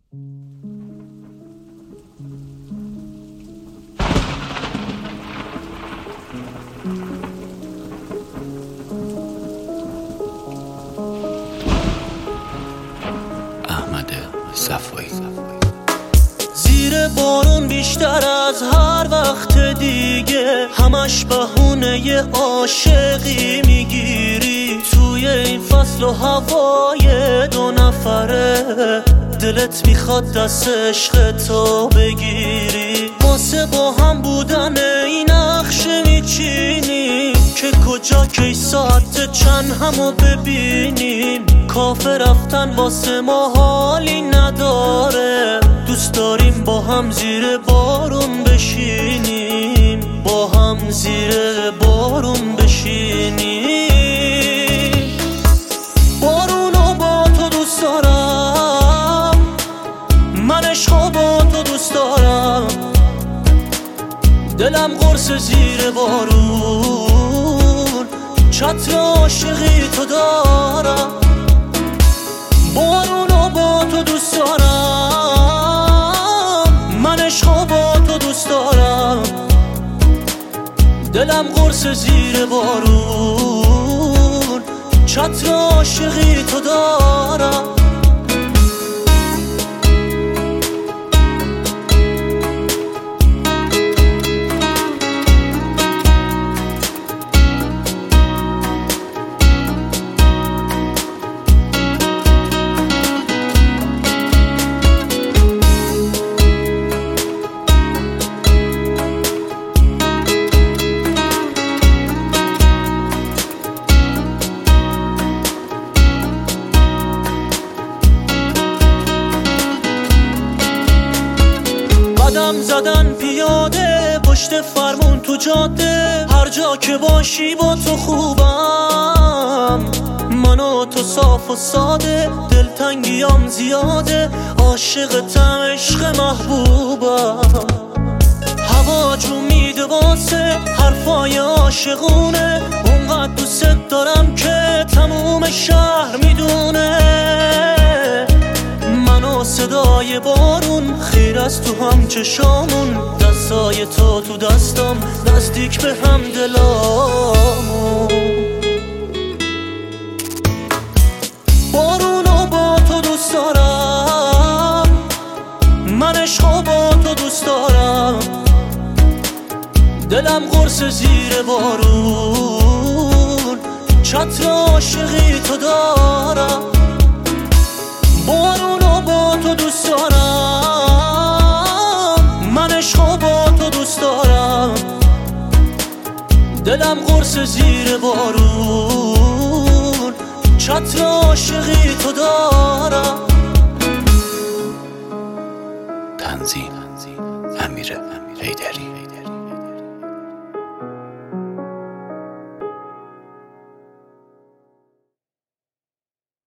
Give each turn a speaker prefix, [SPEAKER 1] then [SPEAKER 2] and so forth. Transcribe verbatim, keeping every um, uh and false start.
[SPEAKER 1] صفایی.
[SPEAKER 2] زیر بارون بیشتر از هر وقت دیگه همش بهونه عاشقی میگیری. توی این فصل و هوای دو نفره دلت میخواد دست عشق تو بگیری. واسه با هم بودن این نقشه میچینیم که کجا کی ساعت چند همو ببینیم. کافه رفتن واسه ما حالی نداره، دوست داریم با هم زیر بارون بشینیم، با هم زیر بارون بشینیم. بارونو با تو دوست دارم، من عشقو با تو دوست دارم، دلم قرص زیر بارون، چتر عاشقی تو دارم. بارونو با تو دوست دارم، من عشقو با تو دوست دارم، دلم قرص زیر بارون، چتر عاشقی تو دارم. قدم زدن پیاده پشت فرمون تو جاده، هر جا که باشی با تو خوبم. من و تو صاف و ساده، دلتنگیام زیاده، عاشقتم عشق محبوبم. هوا جو میده واسه حرفای عاشقونه، اونقدر دوست دارم که تموم شهر میدونه. من و صدای بارون خیر از تو هم چشامون، دستای تو تو دستم نزدیک به هم دلامون. بارونو با تو دوست دارم، من عشقو با تو دوست دارم، دلم قرص زیر بارون، چتر عاشقی تو دارم. بارونو با تو دوست دارم، من عشقو با تو دوست دارم، دلم قرص زیر بارون، چتر عاشقی تو دارم.